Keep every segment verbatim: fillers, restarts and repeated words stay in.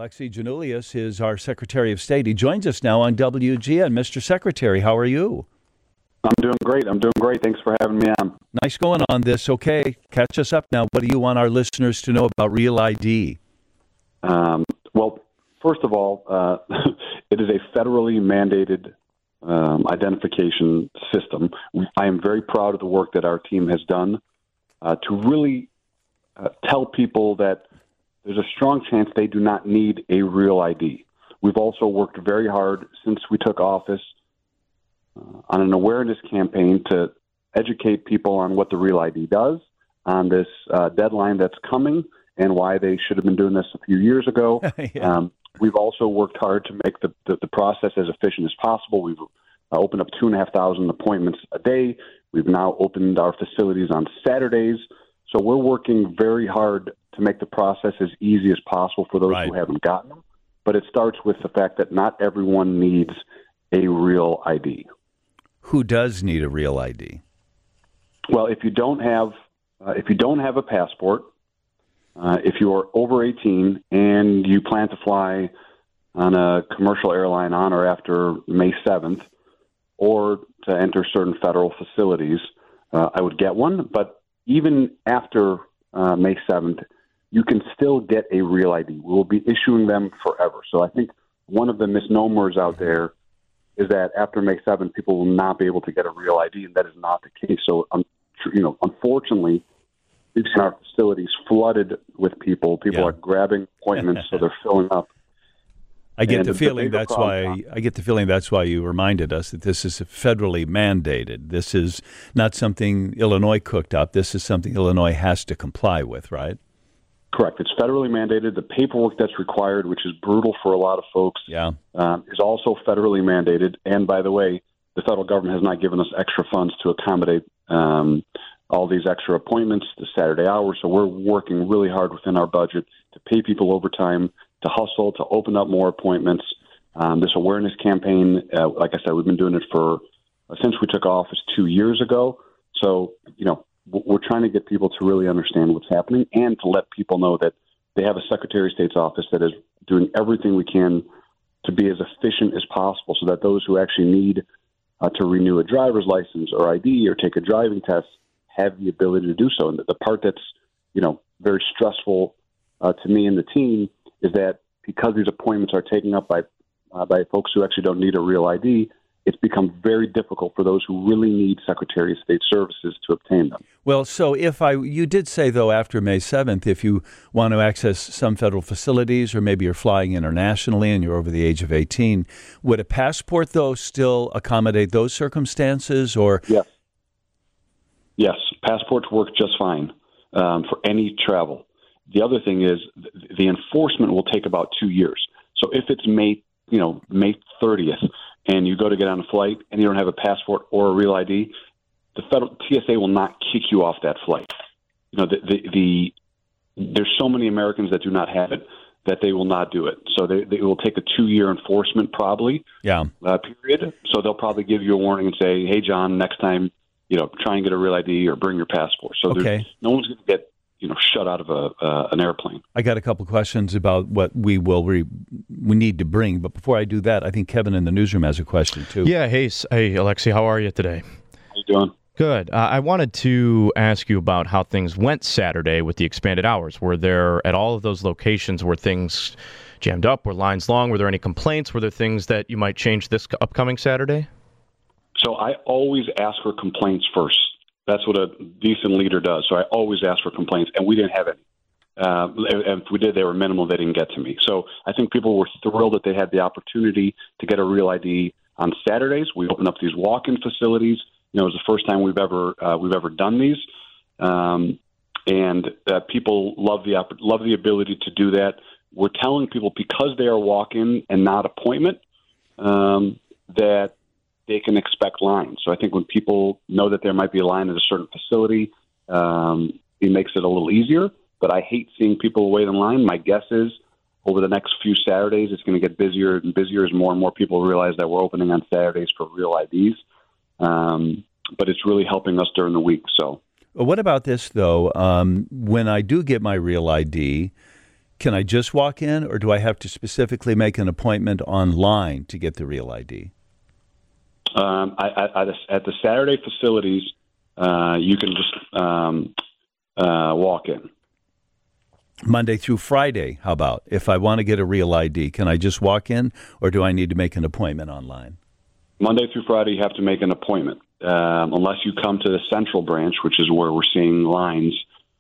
Alexi Giannoulias is our Secretary of State. He joins us now on W G N. Mister Secretary, how are you? I'm doing great. I'm doing great. Thanks for having me on. Nice going on this. Okay, catch us up now. What do you want our listeners to know about Real I D? Um, well, first of all, uh, it is a federally mandated um, identification system. I am very proud of the work that our team has done uh, to really uh, tell people that there's a strong chance they do not need a real I D. We've also worked very hard since we took office uh, on an awareness campaign to educate people on what the Real I D does, on this uh, deadline that's coming, and why they should have been doing this a few years ago. yeah. um, we've also worked hard to make the, the, the process as efficient as possible. We've uh, opened up two and a half thousand appointments a day. We've now opened our facilities on Saturdays. So we're working very hard to make the process as easy as possible for those right. who haven't gotten them. But it starts with the fact that not everyone needs a real I D. Who does need a real I D? Well, if you don't have, uh, if you don't have a passport, uh, if you are over eighteen and you plan to fly on a commercial airline on or after May seventh, or to enter certain federal facilities, uh, I would get one. But even after uh, May seventh, you can still get a real I D. We'll be issuing them forever. So I think one of the misnomers out there is that after May seventh, people will not be able to get a real I D, and that is not the case. So, um, you know, unfortunately, we've seen our facilities flooded with people. People yeah. are grabbing appointments, so they're filling up. I get and the the, feeling the that's why I get the feeling that's why you reminded us that this is federally mandated. This is not something Illinois cooked up. This is something Illinois has to comply with, right? Correct. It's federally mandated. The paperwork that's required, which is brutal for a lot of folks, yeah. um, is also federally mandated. And by the way, the federal government has not given us extra funds to accommodate um, all these extra appointments, the Saturday hours. So we're working really hard within our budget to pay people overtime, to hustle, to open up more appointments. Um, this awareness campaign, uh, like I said, we've been doing it for uh, since we took office two years ago. So, you know, we're trying to get people to really understand what's happening and to let people know that they have a Secretary of State's office that is doing everything we can to be as efficient as possible so that those who actually need uh, to renew a driver's license or I D or take a driving test have the ability to do so. And the part that's, you know, very stressful uh, to me and the team is that because these appointments are taken up by uh, by folks who actually don't need a real I D, it's become very difficult for those who really need Secretary of State services to obtain them. Well, so if I, you did say, though, after May seventh, if you want to access some federal facilities or maybe you're flying internationally and you're over the age of eighteen, would a passport, though, still accommodate those circumstances? Or Yes. Yes, passports work just fine um, for any travel. The other thing is th- the enforcement will take about two years. So if it's May, you know, May thirtieth, and you go to get on a flight and you don't have a passport or a real I D, the federal T S A will not kick you off that flight. You know, the, the, the there's so many Americans that do not have it that they will not do it. So they, they will take a two-year enforcement probably yeah. uh, period. So they'll probably give you a warning and say, hey, John, next time, you know, try and get a real I D or bring your passport. So okay. no one's going to get, you know, shut out of a uh, an airplane. I got a couple questions about what we will re- we need to bring, but before I do that, I think Kevin in the newsroom has a question too. Yeah, hey, hey, Alexi, how are you today? How you doing? Good. Uh, I wanted to ask you about how things went Saturday with the expanded hours. Were there at all of those locations were things jammed up? Were lines long? Were there any complaints? Were there things that you might change this upcoming Saturday? So I always ask for complaints first. That's what a decent leader does. So I always ask for complaints, and we didn't have any. Uh, and if we did, they were minimal. They didn't get to me. So I think people were thrilled that they had the opportunity to get a real I D on Saturdays. We opened up these walk-in facilities. You know, it was the first time we've ever uh, we've ever done these, um, and uh, people love the love the ability to do that. We're telling people because they are walk-in and not appointment um, that they can expect lines. So I think when people know that there might be a line at a certain facility, um, it makes it a little easier. But I hate seeing people wait in line. My guess is over the next few Saturdays, it's going to get busier and busier as more and more people realize that we're opening on Saturdays for real I Ds. Um, but it's really helping us during the week. So, what about this, though? Um, when I do get my real I D, Can I just walk in, or do I have to specifically make an appointment online to get the Real I D? Um, I, I, at the Saturday facilities, uh, you can just um, uh, walk in. Monday through Friday, how about? If I want to get a Real I D, can I just walk in, or do I need to make an appointment online? Monday through Friday, you have to make an appointment. Um, unless you come to the central branch, which is where we're seeing lines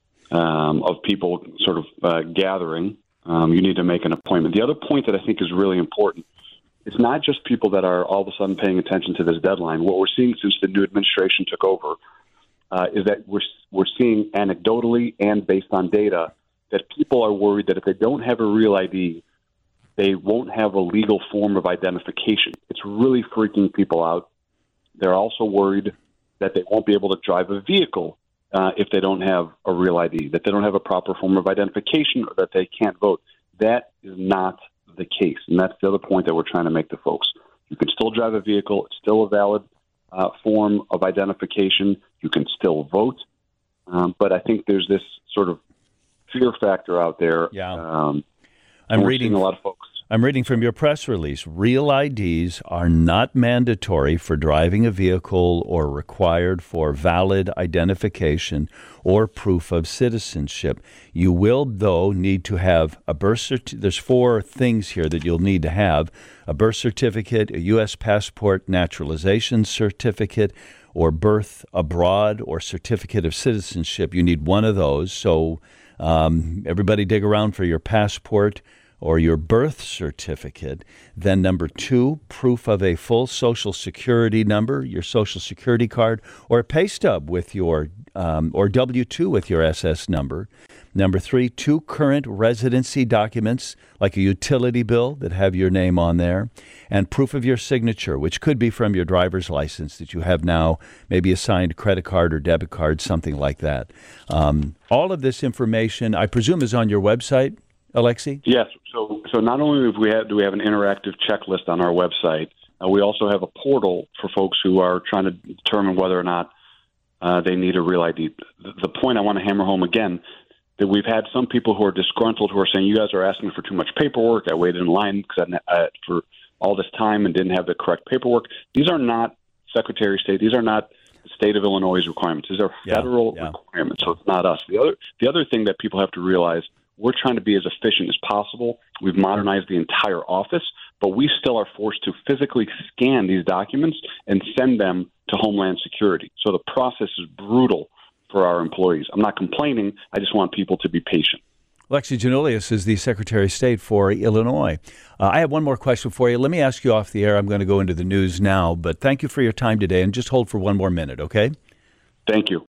um, of people sort of uh, gathering, um, you need to make an appointment. The other point that I think is really important, it's not just people that are all of a sudden paying attention to this deadline. What we're seeing since the new administration took over uh, is that we're, we're seeing anecdotally and based on data that people are worried that if they don't have a Real I D, they won't have a legal form of identification. It's really freaking people out. They're also worried that they won't be able to drive a vehicle uh, if they don't have a Real I D, that they don't have a proper form of identification, or that they can't vote. That is not the case, and that's the other point that we're trying to make to folks. You can still drive a vehicle. It's still a valid uh, form of identification. You can still vote, um, but I think there's this sort of fear factor out there. Yeah. Um, I'm reading a lot of folks. I'm reading from your press release. Real I Ds are not mandatory for driving a vehicle or required for valid identification or proof of citizenship. You will, though, need to have a birth certificate. There's four things here that you'll need to have: a birth certificate, a U S passport, naturalization certificate, or birth abroad or certificate of citizenship. You need one of those. So um, everybody dig around for your passport or your birth certificate. Then number two, proof of a full Social Security number, your Social Security card, or a pay stub with your, um, or W two with your S S number. Number three, two current residency documents, like a utility bill that have your name on there, and proof of your signature, which could be from your driver's license that you have now, maybe a signed credit card or debit card, something like that. Um, all of this information, I presume, is on your website, Alexi? Yes. So, so not only have we had, do we have an interactive checklist on our website, uh, we also have a portal for folks who are trying to determine whether or not uh, they need a Real I D. The, the point I want to hammer home again, that we've had some people who are disgruntled who are saying, you guys are asking for too much paperwork. I waited in line because I, uh, for all this time and didn't have the correct paperwork. These are not Secretary of State. These are not the state of Illinois' requirements. These are federal yeah, yeah. requirements, so it's not us. The other, the other thing that people have to realize, we're trying to be as efficient as possible. We've modernized the entire office, but we still are forced to physically scan these documents and send them to Homeland Security. So the process is brutal for our employees. I'm not complaining. I just want people to be patient. Alexi Giannoulias is the Secretary of State for Illinois. Uh, I have one more question for you. Let me ask you off the air. I'm going to go into the news now, but thank you for your time today, and just hold for one more minute, okay? Thank you.